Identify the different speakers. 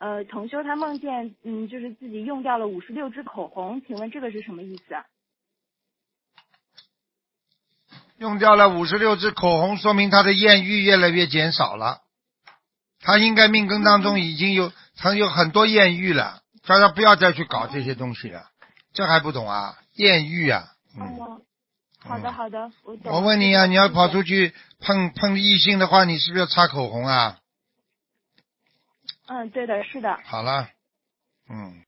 Speaker 1: 同修他梦见就是自己用掉了56支口红，请问这个是什么意思啊？
Speaker 2: 用掉了56支口红，说明他的艳遇越来越减少了。他应该命根当中已经有很多艳遇了，叫他不要再去搞这些东西了。这还不懂啊？艳遇啊！
Speaker 1: 好的好的，我懂。
Speaker 2: 我问你啊，你要跑出去碰异性的话，你是不是要擦口红啊？
Speaker 1: 对的，是的。
Speaker 2: 好了，